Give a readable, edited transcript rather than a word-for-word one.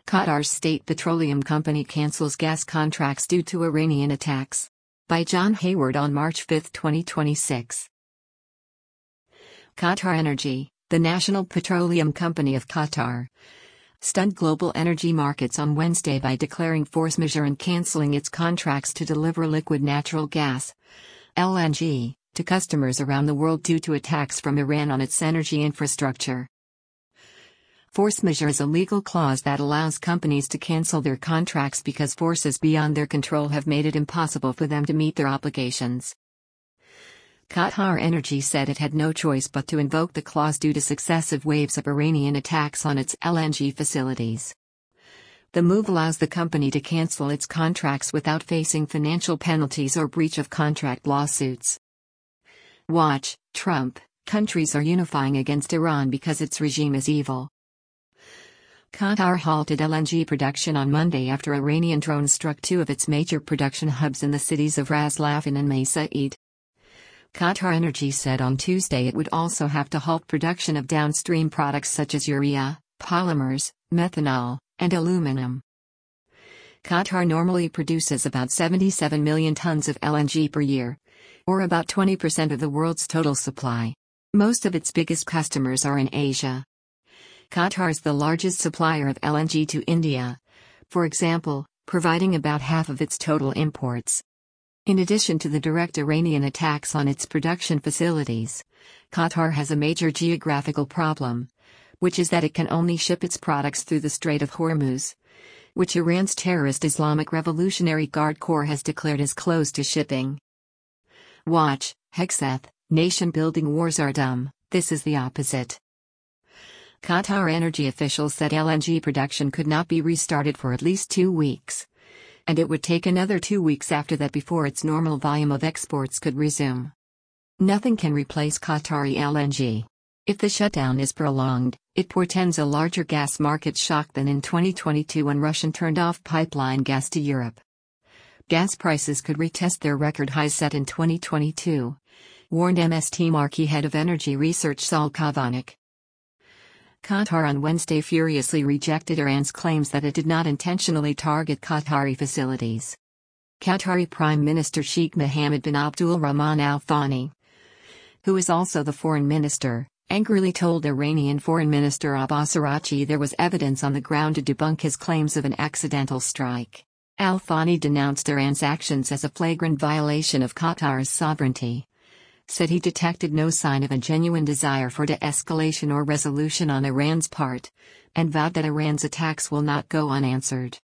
Qatar's state petroleum company cancels gas contracts due to Iranian attacks. By John Hayward on March 5, 2026. Qatar Energy, the national petroleum company of Qatar, stunned global energy markets on Wednesday by declaring force majeure and canceling its contracts to deliver liquid natural gas, LNG, to customers around the world due to attacks from Iran on its energy infrastructure. Force majeure is a legal clause that allows companies to cancel their contracts because forces beyond their control have made it impossible for them to meet their obligations. Qatar Energy said it had no choice but to invoke the clause due to successive waves of Iranian attacks on its LNG facilities. The move allows the company to cancel its contracts without facing financial penalties or breach of contract lawsuits. Watch, Trump, countries are unifying against Iran because its regime is evil. Qatar halted LNG production on Monday after Iranian drones struck two of its major production hubs in the cities of Ras Laffan and Said. Qatar Energy said on Tuesday it would also have to halt production of downstream products such as urea, polymers, methanol, and aluminum. Qatar normally produces about 77 million tons of LNG per year, or about 20% of the world's total supply. Most of its biggest customers are in Asia. Qatar is the largest supplier of LNG to India, for example, providing about half of its total imports. In addition to the direct Iranian attacks on its production facilities, Qatar has a major geographical problem, which is that it can only ship its products through the Strait of Hormuz, which Iran's terrorist Islamic Revolutionary Guard Corps has declared as closed to shipping. Watch, Hegseth, nation-building wars are dumb, this is the opposite. Qatar energy officials said LNG production could not be restarted for at least 2 weeks, and it would take another 2 weeks after that before its normal volume of exports could resume. Nothing can replace Qatari LNG. If the shutdown is prolonged, it portends a larger gas market shock than in 2022 when Russia turned off pipeline gas to Europe. Gas prices could retest their record highs set in 2022, warned MST Marquee head of energy research Saul Kavanik. Qatar on Wednesday furiously rejected Iran's claims that it did not intentionally target Qatari facilities. Qatari Prime Minister Sheikh Mohammed bin Abdul Rahman Al Thani, who is also the foreign minister, angrily told Iranian Foreign Minister Abbas Araghchi there was evidence on the ground to debunk his claims of an accidental strike. Al Thani denounced Iran's actions as a flagrant violation of Qatar's sovereignty, said he detected no sign of a genuine desire for de-escalation or resolution on Iran's part, and vowed that Iran's attacks will not go unanswered.